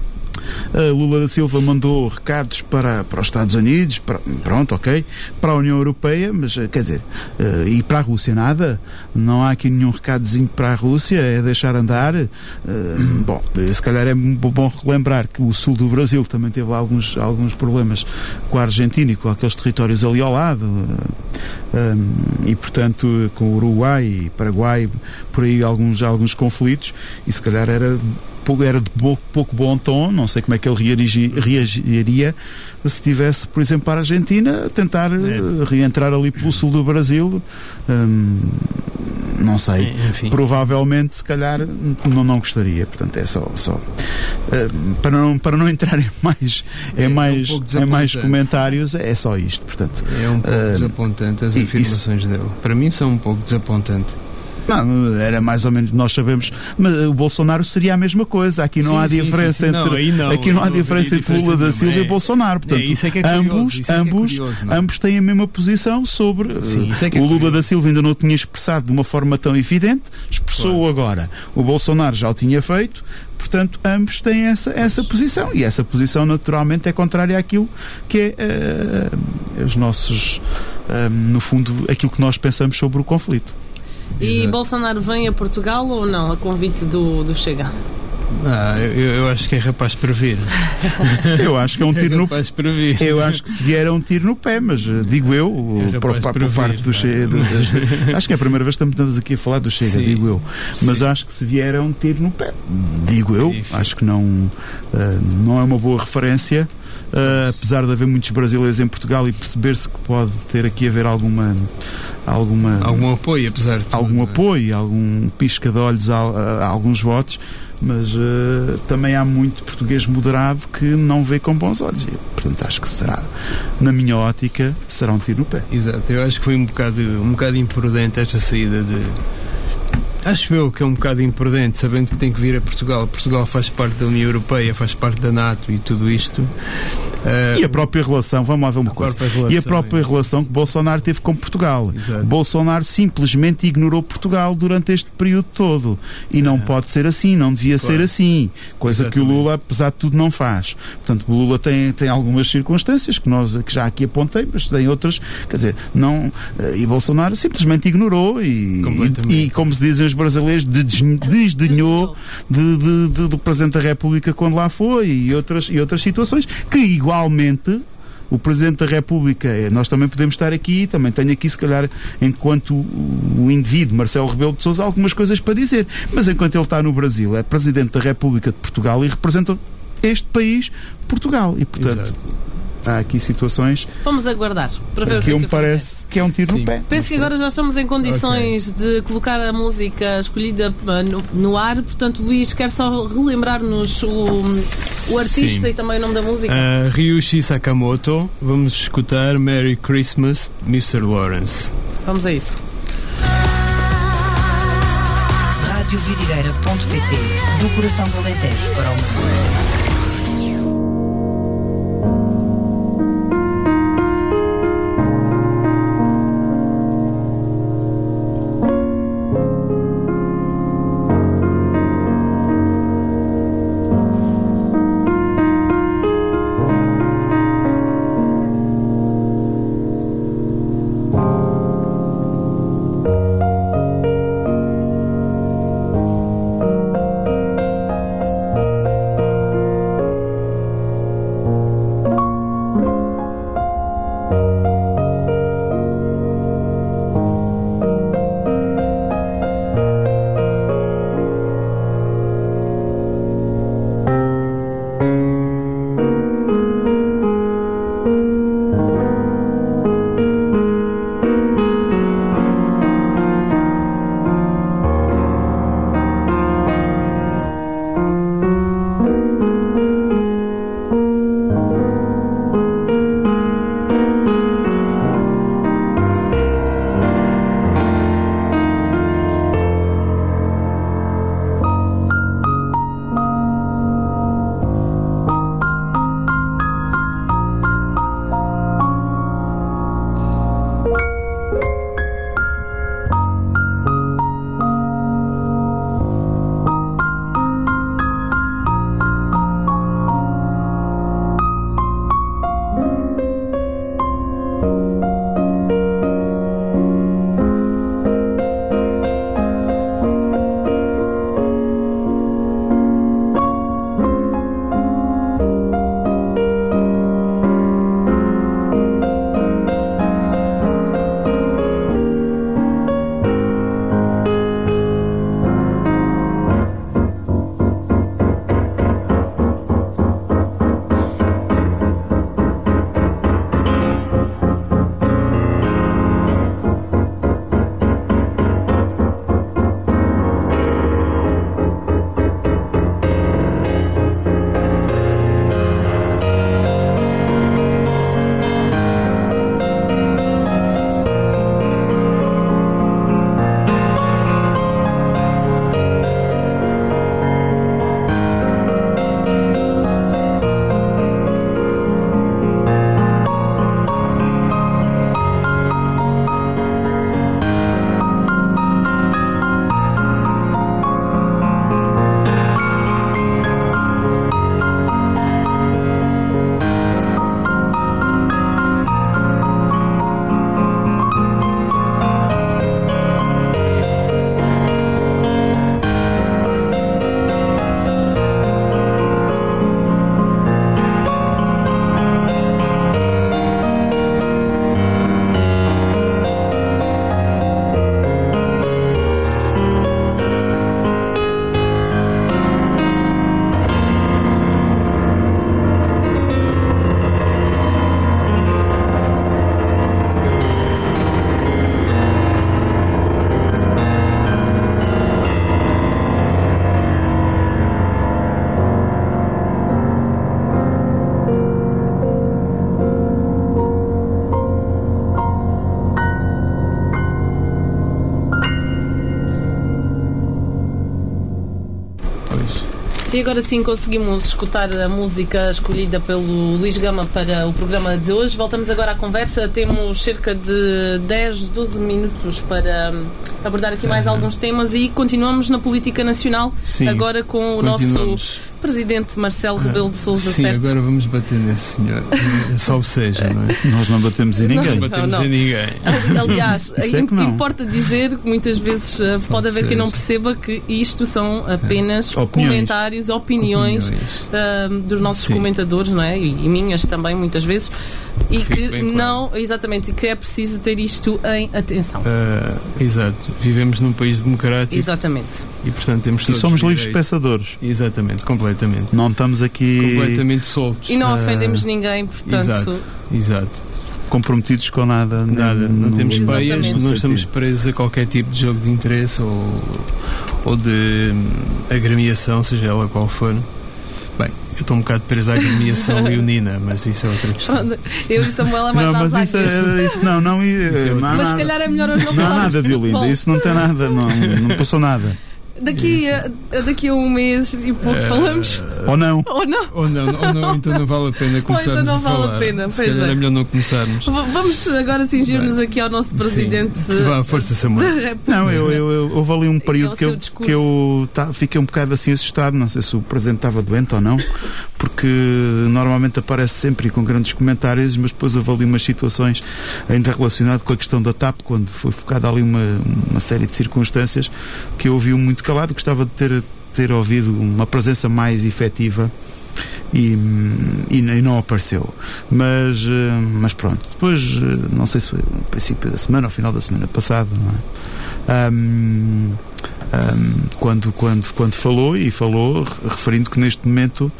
Uh, Lula da Silva mandou recados para, para os Estados Unidos, para, pronto, ok, para a União Europeia, mas uh, quer dizer, uh, e para a Rússia nada, não há aqui nenhum recadozinho para a Rússia, é deixar andar. Uh, bom, se calhar é bom relembrar que o sul do Brasil também teve alguns, alguns problemas com a Argentina e com aqueles territórios ali ao lado, uh, um, e portanto com o Uruguai e Paraguai, por aí alguns, alguns conflitos, e se calhar era era de pouco, pouco bom tom, não sei como é que ele reagi, reagiria se estivesse, por exemplo, para a Argentina a tentar é. reentrar ali pelo sul do Brasil, hum, não sei, é, provavelmente se calhar não, não gostaria, portanto é só, só uh, para, não, para não entrar em mais, é, em mais, um em mais comentários, é só isto, portanto é um pouco uh, desapontante as afirmações isso, dele, para mim são um pouco desapontantes. Não, era mais ou menos, nós sabemos, mas o Bolsonaro seria a mesma coisa, aqui não sim, há diferença sim, sim. entre não, não, aqui não há diferença entre Lula da Silva é, e Bolsonaro, portanto, é, isso é que é curioso, ambos, isso é ambos, que é curioso, ambos têm a mesma posição sobre sim, isso é que é o Lula curioso. Da Silva ainda não o tinha expressado de uma forma tão evidente, expressou claro. Agora, o Bolsonaro já o tinha feito. Portanto, ambos têm essa, essa posição e essa posição naturalmente é contrária àquilo que é uh, os nossos, uh, no fundo, aquilo que nós pensamos sobre o conflito. E exato. Bolsonaro vem a Portugal ou não, a convite do, do Chega? Ah, eu, eu acho que é rapaz para vir. Eu acho que é um tiro é no pé. Eu acho que se vier é um tiro no pé, mas digo eu, é por, por, por parte vir, do Chega. Do, do, acho que é a primeira vez que estamos aqui a falar do Chega, sim, digo eu. Mas sim. Acho que se vier é um tiro no pé. Digo eu, sim, sim. Acho que não, uh, não é uma boa referência. Uh, apesar de haver muitos brasileiros em Portugal e perceber-se que pode ter aqui haver alguma alguma algum apoio, apesar de algum tudo, apoio, algum pisca de olhos a, a, a alguns votos, mas uh, também há muito português moderado que não vê com bons olhos e, portanto acho que será, na minha ótica, será um tiro no pé. Exato, eu acho que foi um bocado, um bocado imprudente esta saída de acho eu que é um bocado imprudente, sabendo que tem que vir a Portugal. Portugal faz parte da União Europeia, faz parte da NATO e tudo isto. Uh, e a própria relação, vamos lá ver uma coisa. Relação, e a própria é. relação que Bolsonaro teve com Portugal. Exato. Bolsonaro simplesmente ignorou Portugal durante este período todo. E não é. pode ser assim, não devia claro. ser assim. Coisa Exatamente. que o Lula, apesar de tudo, não faz. Portanto, o Lula tem, tem algumas circunstâncias que, nós, que já aqui apontei, mas tem outras, quer dizer, não. E Bolsonaro simplesmente ignorou e, e, e como se dizem os brasileiros, desdenhou de, de, de, do Presidente da República quando lá foi e outras, e outras situações que igualmente o Presidente da República, nós também podemos estar aqui, também tenho aqui se calhar enquanto o indivíduo Marcelo Rebelo de Sousa algumas coisas para dizer, mas enquanto ele está no Brasil é Presidente da República de Portugal e representa este país, Portugal, e portanto há aqui situações Vamos aguardar para ver o que, que é que me parece acontece. que é um tiro Sim. no pé. Penso que agora já estamos em condições okay. de colocar a música escolhida no, no ar, portanto, Luís, quer só relembrar-nos o, o artista Sim. e também o nome da música? Uh, Ryuichi Sakamoto. Vamos escutar Merry Christmas, mister Lawrence. Vamos a isso. rádio vidigueira ponto pt, do coração do Alentejo para o mundo. E agora sim conseguimos escutar a música escolhida pelo Luís Gama para o programa de hoje. Voltamos agora à conversa. Temos cerca de dez, doze minutos para abordar aqui mais alguns temas e continuamos na política nacional. Sim, agora com o nosso Presidente Marcelo Rebelo de Sousa. Sim, certo? Agora vamos bater nesse senhor. Salve seja, não é? Nós não batemos em ninguém. Não batemos não, não. em ninguém. Aliás, é importa dizer que muitas vezes uh, pode haver quem não perceba que isto são apenas é. comentários, opiniões, opiniões. Uh, dos nossos Sim. comentadores, não é? E, e minhas também, muitas vezes. E Fico que não, claro. exatamente, que é preciso ter isto em atenção. Uh, exato. Vivemos num país democrático. Exatamente. E, portanto, temos E somos livres pensadores. Exatamente, completamente. completamente. Não estamos aqui Completamente soltos. E não Ah, ofendemos ninguém, portanto. Exato, exato. comprometidos com nada. Nada, nem- não no- temos no- peias, Exatamente. não no estamos sentido. presos a qualquer tipo de jogo de interesse ou, ou de hum, agremiação, seja ela qual for. Bem, eu estou um bocado preso à agremiação leonina, mas isso é outra questão. Eu e Samuel é mais Não, às mas isso, águias. é- isso não, não, Isso é não, outra- há Mas se nada, calhar é melhor hoje não não há falarmos nada de de Olinda, futebol. isso não tem nada, não, não passou nada. Daqui a, daqui a um mês e pouco Eh, falamos. Ou não? Ou não? Ou não, ou não, então não vale a pena começarmos não a vale a falar. pena, Se pois calhar é. é melhor não começarmos. V- Vamos agora cingir-nos aqui ao nosso presidente Sim. Vá, força, Samuel. da República. Não, eu, eu, eu, houve ali um período ao que seu eu, discurso. que eu tá, fiquei um bocado assim assustado, não sei se o presidente estava doente ou não, porque normalmente aparece sempre e com grandes comentários, mas depois houve ali umas situações ainda relacionadas com a questão da TAP, quando foi focada ali uma, uma série de circunstâncias que eu ouvi muito calado, gostava de ter, ter ouvido uma presença mais efetiva. E, e, e não apareceu, mas, eh, mas pronto, depois eh, não sei se foi no princípio da semana ou final da semana passada, não é? Ahm, ahm, quando, quando, quando falou e falou referindo que neste momento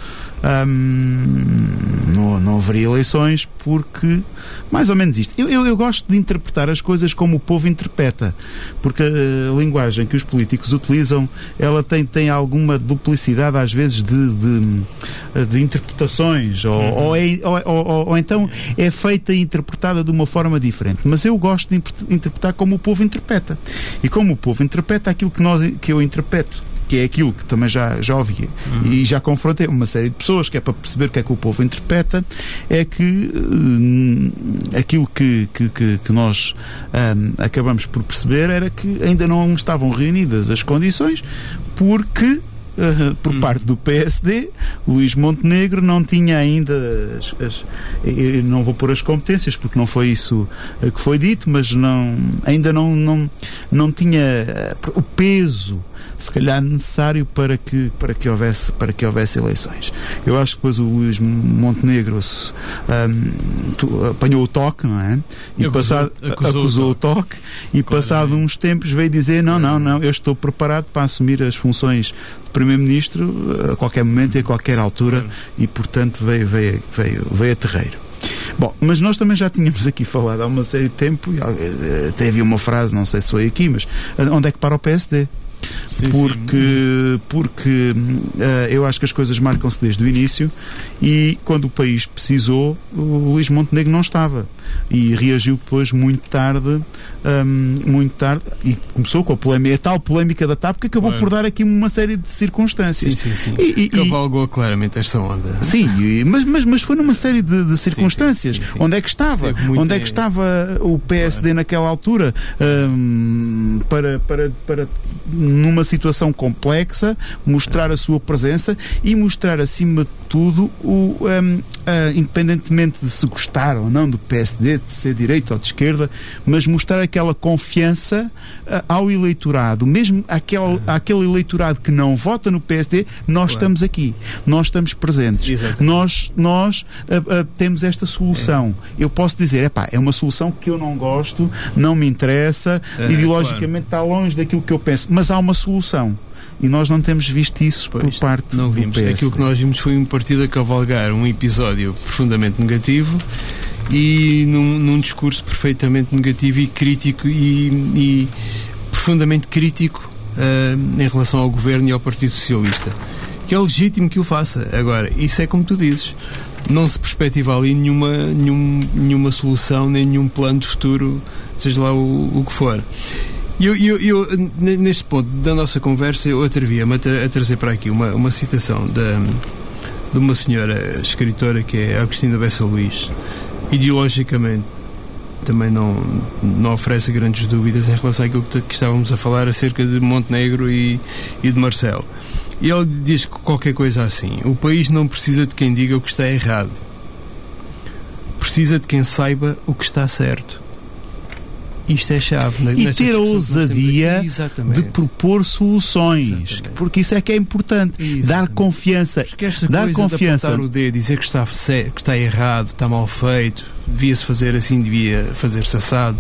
ahm, não, não haveria eleições porque mais ou menos isto, eu, eu, eu gosto de interpretar as coisas como o povo interpreta, porque a linguagem que os políticos utilizam, ela tem, tem alguma duplicidade às vezes de, de, de interpretações ou, Uhum. ou, é, ou, ou, ou então é feita e interpretada de uma forma diferente, mas eu gosto de imp- interpretar como o povo interpreta, e como o povo interpreta aquilo que, nós, que eu interpreto, que é aquilo que também já, já ouvi Uhum. e já confrontei uma série de pessoas, que é para perceber o que é que o povo interpreta, é que hum, aquilo que, que, que, que nós hum, acabamos por perceber era que ainda não estavam reunidas as condições porque Uh, por Hum. parte do P S D, Luís Montenegro não tinha ainda as, as, eu não vou pôr as competências porque não foi isso uh, que foi dito, mas não, ainda não, não, não tinha uh, o peso se calhar necessário para que, para que, houvesse, para que houvesse eleições. Eu acho que depois o Luís Montenegro se, um, tu- apanhou o toque, não é? E Acusou- passado, acusou acusou, o o toque e passado uns tempos veio dizer não, não, não, eu estou preparado para assumir as funções de Primeiro-Ministro a qualquer momento e a qualquer altura, e portanto veio, veio, veio, veio a terreiro. Bom, mas nós também já tínhamos aqui falado há uma série de tempo, e até havia uma frase, não sei se foi aqui, mas onde é que para o P S D? Sim, porque sim. porque uh, eu acho que as coisas marcam-se desde o início, e quando o país precisou, o Luís Montenegro não estava e reagiu depois muito tarde, um, muito tarde, e começou com a polémica, a tal polémica da TAP, que acabou Claro. por dar aqui uma série de circunstâncias. Sim, sim, sim. E- e- e- Cavalgou claramente esta onda. Sim, e- mas, mas, mas foi numa série de, de circunstâncias. sim, sim, sim. Onde é que estava? Esteve muito Onde é que em- estava o P S D naquela altura? Hum, para, para, para, numa situação complexa, mostrar a sua presença e mostrar, acima de tudo, o, hum, ah, independentemente de se gostar ou não do P S D, de ser direita ou de esquerda, mas mostrar aquela confiança ah, ao eleitorado, mesmo àquele, àquele eleitorado que não vota no P S D, nós Claro. estamos aqui, nós estamos presentes, Exatamente. nós, nós ah, ah, temos esta solução. Eu posso dizer, epá, é uma solução que eu não gosto, não me interessa, É, ideologicamente está longe daquilo que eu penso, mas há uma solução. E nós não temos visto isso Pois, por parte não do vimos. P S D. Aquilo que nós vimos foi um partido a cavalgar um episódio profundamente negativo e num, num discurso perfeitamente negativo e crítico e, e profundamente crítico ah, em relação ao governo e ao Partido Socialista, que é legítimo que o faça. Agora, isso é como tu dizes, não se perspectiva ali nenhuma, nenhum, nenhuma solução, nem nenhum plano de futuro, seja lá o, o que for. E eu, eu, eu, neste ponto da nossa conversa, eu atrevia-me a, tra- a trazer para aqui uma, uma citação da, de uma senhora escritora que é Agostina Bessa Luís. Ideologicamente também não, não oferece grandes dúvidas em relação àquilo que, que estávamos a falar acerca de Montenegro e, e de Marcelo. E ele diz qualquer coisa assim: o país não precisa de quem diga o que está errado, precisa de quem saiba o que está certo. Isto é chave. E nestas ter a discussões que nós temos ousadia aqui. Exatamente. de propor soluções, Exatamente. porque isso é que é importante. Exatamente. Dar confiança. Porque esta Dar coisa confiança. de apontar o dedo, dizer que está, ce- que está errado, está mal feito, devia-se fazer assim, devia fazer-se assado,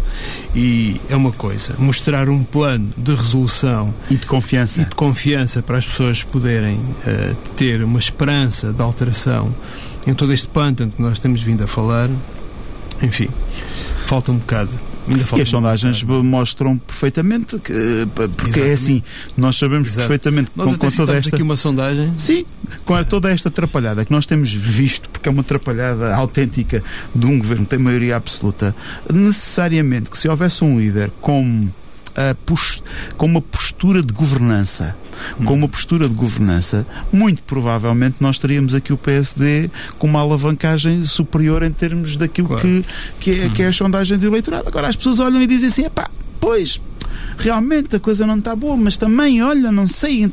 e é uma coisa, mostrar um plano de resolução e de confiança, e de confiança para as pessoas poderem uh, ter uma esperança de alteração em todo este pântano que nós temos vindo a falar. Enfim, falta um bocado. E as sondagens um mostram perfeitamente que, porque Exatamente. É assim, nós sabemos Exato. Perfeitamente nós com, com toda esta aqui uma sondagem. Sim, com toda esta atrapalhada que nós temos visto, porque é uma atrapalhada autêntica de um governo que tem maioria absoluta, necessariamente que se houvesse um líder com a post, com uma postura de governança, hum. com uma postura de governança, muito provavelmente nós teríamos aqui o P S D com uma alavancagem superior em termos daquilo claro. que, que, é, hum. que é a sondagem do eleitorado. Agora as pessoas olham e dizem assim, epá, pois, realmente a coisa não está boa, mas também, olha, não sei,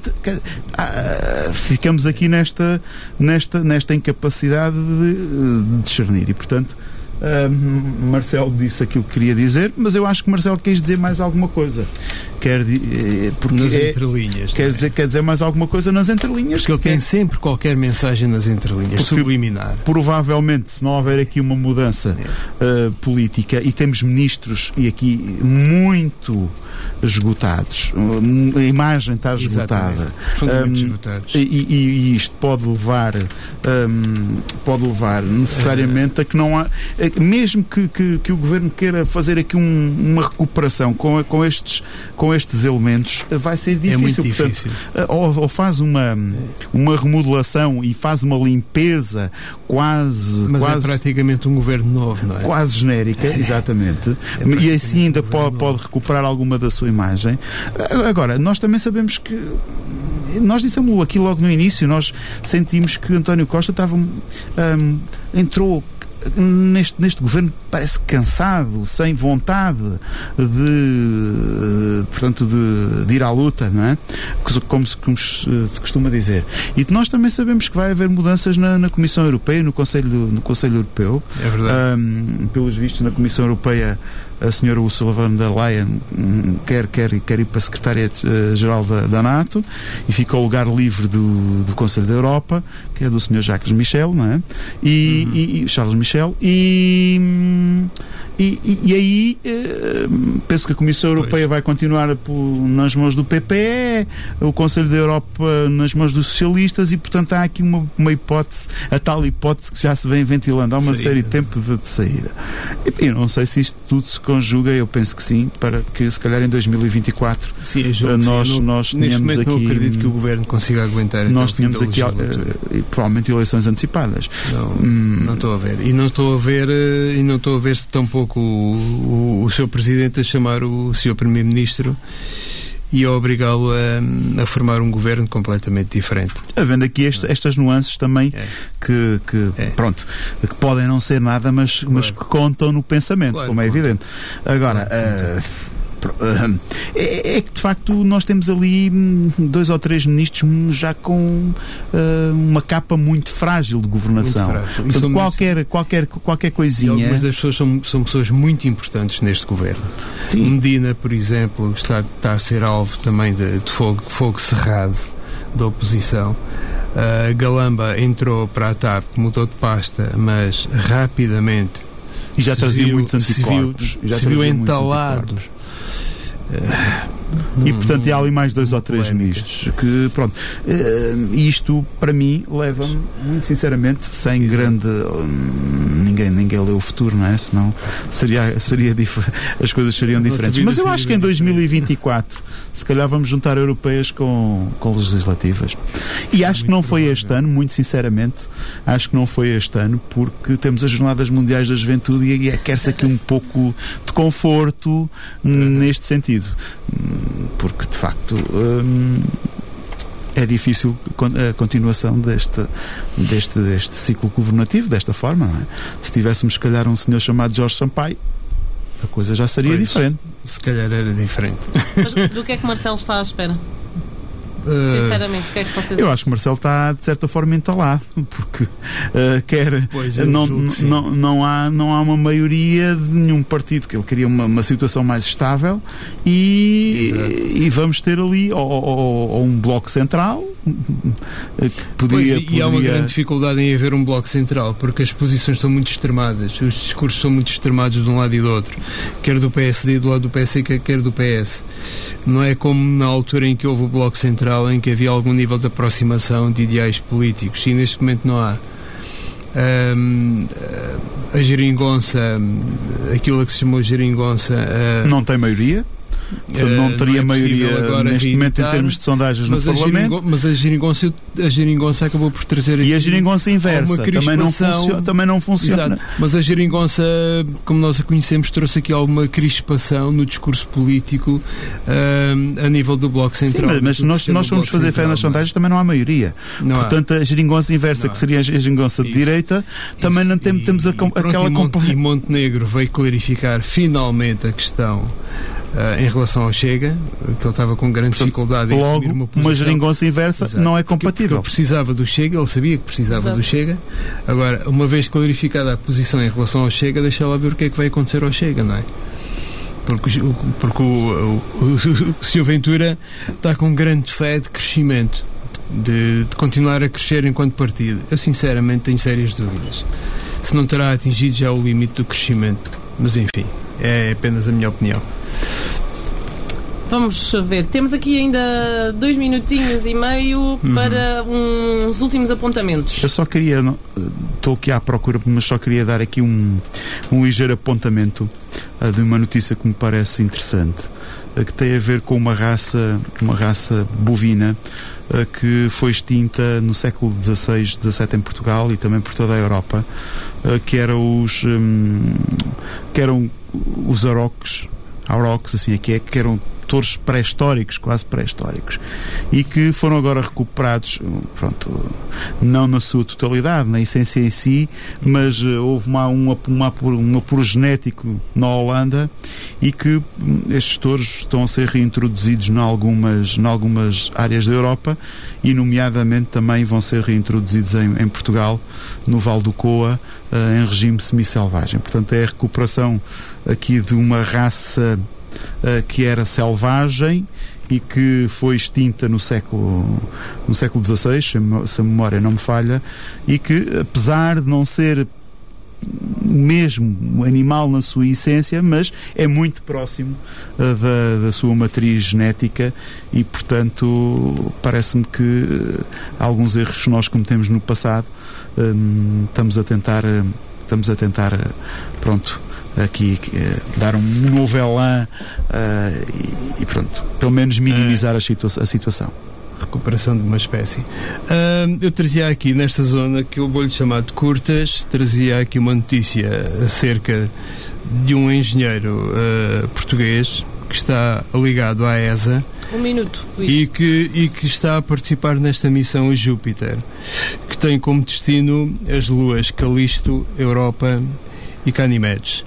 ah, ficamos aqui nesta, nesta, nesta incapacidade de, de discernir e, portanto, Uh, Marcelo disse aquilo que queria dizer, mas eu acho que Marcelo quis dizer mais alguma coisa. Quer, porque nas é, entrelinhas. Quer dizer, quer dizer mais alguma coisa nas entrelinhas. Porque ele tem quer... sempre qualquer mensagem nas entrelinhas, porque subliminar. Provavelmente, se não houver aqui uma mudança é. uh, política, e temos ministros, e aqui muito esgotados, a imagem está esgotada. Profundamente um, esgotados. E, e, e isto pode levar, um, pode levar necessariamente é. a que não há. Mesmo que, que, que o governo queira fazer aqui um, uma recuperação com, com, estes, com estes elementos, vai ser difícil. É muito Portanto, difícil. Ou, ou faz uma, uma remodelação e faz uma limpeza quase... Mas quase, é praticamente um governo novo, não é? Quase genérica, é. exatamente. É e assim ainda um pode, pode recuperar alguma da sua imagem. Agora, nós também sabemos que... Nós dissemos aqui logo no início, nós sentimos que António Costa estava... Um, entrou... Neste, neste governo parece cansado, sem vontade de, portanto, de, de ir à luta, não é? Como se, como se costuma dizer. E nós também sabemos que vai haver mudanças na, na Comissão Europeia, no Conselho, no Conselho Europeu. É verdade. Um, pelos vistos, na Comissão Europeia, a senhora Ursula von der Leyen quer, quer, quer ir para a Secretária-Geral da, da NATO e fica o lugar livre do, do Conselho da Europa, que é do senhor Jacques Michel, não é? E, uhum. e, e Charles Michel. E, e, e aí eh, penso que a Comissão Europeia pois. vai continuar por, nas mãos do P P E, o Conselho da Europa nas mãos dos socialistas, e portanto há aqui uma, uma hipótese, a tal hipótese que já se vem ventilando há uma saída. série de tempo de, de saída. E, e não sei se isto tudo se conjuga, eu penso que sim, para que se calhar em dois mil e vinte e quatro sim, eu nós, sim, nós não, tenhamos neste aqui... não acredito que o Governo consiga aguentar nós tínhamos aqui uh, provavelmente eleições antecipadas. Não, hum. não estou a ver. E não estou a ver uh, e não estou a ver se tampouco o, o, o seu Presidente a chamar o senhor Primeiro-Ministro e a obrigá-lo a, a formar um governo completamente diferente. Havendo aqui este, estas nuances também é. que, que é. pronto, que podem não ser nada, mas, claro. mas que contam no pensamento, claro, como é claro. evidente. Agora, claro. uh, É, é que de facto nós temos ali dois ou três ministros já com uh, uma capa muito frágil de governação. Portanto, qualquer, qualquer, qualquer coisinha. Mas as pessoas são, são pessoas muito importantes neste governo. Sim. Medina, por exemplo, está, está a ser alvo também de, de fogo, fogo cerrado da oposição. Uh, Galamba entrou para a T A P, mudou de pasta, mas rapidamente e já trazia viu, muitos anticorpos. Se viu, já se viu entalado. E portanto há ali mais dois ou três ministros que, pronto, uh, isto para mim leva-me muito sinceramente, sem Exato. grande um, ninguém, ninguém lê o futuro, não é? Senão seria, seria dif- as coisas seriam diferentes, mas eu acho que em dois mil e vinte e quatro se calhar vamos juntar europeias com, com legislativas, e acho que não foi este ano, muito sinceramente acho que não foi este ano, porque temos as Jornadas Mundiais da Juventude e, e quer-se aqui um pouco de conforto neste sentido, porque de facto hum, é difícil a continuação deste, deste, deste ciclo governativo desta forma, não é? Se tivéssemos se calhar um senhor chamado Jorge Sampaio, a coisa já seria pois, diferente. Se calhar era diferente. Mas do que é que Marcelo está à espera? Sinceramente, o que é que vocês Eu acho que Marcelo está, de certa forma, entalado, porque uh, quer, Pois, eu não, julgo que sim. não, não, há, não há uma maioria de nenhum partido, que ele queria uma, uma situação mais estável e, e vamos ter ali ou, ou, ou um bloco central que podia, Pois, e, e há uma poderia- grande dificuldade em haver um bloco central, porque as posições estão muito extremadas, os discursos são muito extremados de um lado e do outro, quer do P S D, do lado do P S D, quer do P S. Não é como na altura em que houve o bloco central, em que havia algum nível de aproximação de ideais políticos, e neste momento não há. Ahm, a geringonça, aquilo a que se chamou geringonça, ah, não tem maioria. Portanto, não eh, teria não é possível maioria agora neste momento em reeditar, termos de sondagens no mas a, Parlamento. geringo, mas a geringonça, a geringonça acabou por trazer aqui E a geringonça inversa alguma também não, crispação. funciona, também não funciona. Exato. Mas a geringonça, como nós a conhecemos, trouxe aqui alguma crispação no discurso político ah, a nível do Bloco Sim, Central. mas, mas do nós, sistema nós do formos Bloco fazer fé Central, nas não é? sondagens, também não há maioria. Não há. Portanto, a geringonça inversa, Não que há. seria a geringonça de Isso. direita, também não tem, E- temos a, e pronto, aquela e, Monte, compla- e Montenegro veio clarificar finalmente a questão ah, em relação ao Chega, que ele estava com grande dificuldade em assumir Logo, uma uma posição. geringonça inversa Exato. não é Porque- compatível. Porque ele precisava do Chega, ele sabia que precisava Exato. do Chega. Agora, uma vez clarificada a posição em relação ao Chega, deixa lá ver o que é que vai acontecer ao Chega, não é? Porque, o- porque o, o, o, o senhor Ventura está com grande fé de crescimento, de, de continuar a crescer enquanto partido. Eu, sinceramente, tenho sérias dúvidas se não terá atingido já o limite do crescimento. Mas, enfim, é apenas a minha opinião. Vamos ver, temos aqui ainda dois minutinhos e meio Uhum. para uns últimos apontamentos. Eu só queria, não- estou aqui à procura, mas só queria dar aqui um, um ligeiro apontamento ah, de uma notícia que me parece interessante, ah, que tem a ver com uma raça, uma raça bovina ah, que foi extinta no século dezasseis, dezassete em Portugal e também por toda a Europa, ah, que eram os hum, que eram os auroques, auroques, assim aqui é, que eram touros pré-históricos, quase pré-históricos, e que foram agora recuperados, pronto, não na sua totalidade, na essência em si, mas uh, houve uma, uma, uma, um apuro genético na Holanda e que hum, estes touros estão a ser reintroduzidos em algumas, em algumas áreas da Europa e, nomeadamente, também vão ser reintroduzidos em, em Portugal, no Val do Coa, uh, em regime semi-selvagem. Portanto, é a recuperação aqui de uma raça Uh, que era selvagem e que foi extinta no século no século dezasseis, se a memória não me falha, e que, apesar de não ser o mesmo animal na sua essência, mas é muito próximo uh, da, da sua matriz genética e, portanto, parece-me que uh, alguns erros que nós cometemos no passado um, estamos a tentar uh, estamos a tentar uh, pronto aqui uh, dar um novo elan uh, e, e pronto, pelo menos minimizar a, situa a situação. Recuperação de uma espécie. Ahm, eu trazia aqui nesta zona, que eu vou-lhe chamar de curtas, trazia aqui uma notícia acerca de um engenheiro uh, português que está ligado à E S A Um minuto, Luís. e que, e que está a participar nesta missão a Júpiter, que tem como destino as luas Calisto, Europa e Ganymedes.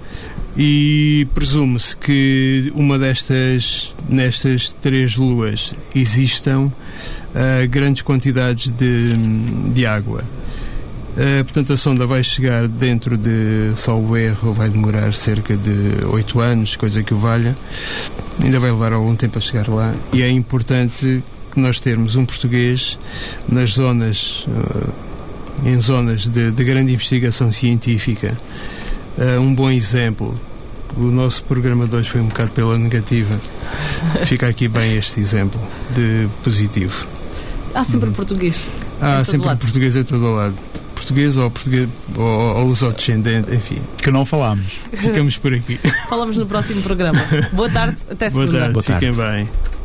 E presume-se que uma destas, nestas três luas, existam uh, grandes quantidades de, de água. Uh, portanto, a sonda vai chegar dentro de, salvo erro, vai demorar cerca de oito anos, coisa que o valha. Ainda vai levar algum tempo a chegar lá. E é importante que nós termos um português nas zonas, uh, em zonas de, de grande investigação científica. Uh, um bom exemplo. O nosso programa de hoje foi um bocado pela negativa. Fica aqui bem este exemplo de positivo. Há sempre português. Há Em todo sempre um lado. português a todo lado. Português ou português ou, ou lusodescendente, enfim. Que não falámos. Ficamos por aqui. Falamos no próximo programa. Boa tarde, até Boa segunda. tarde, Boa tarde. fiquem bem.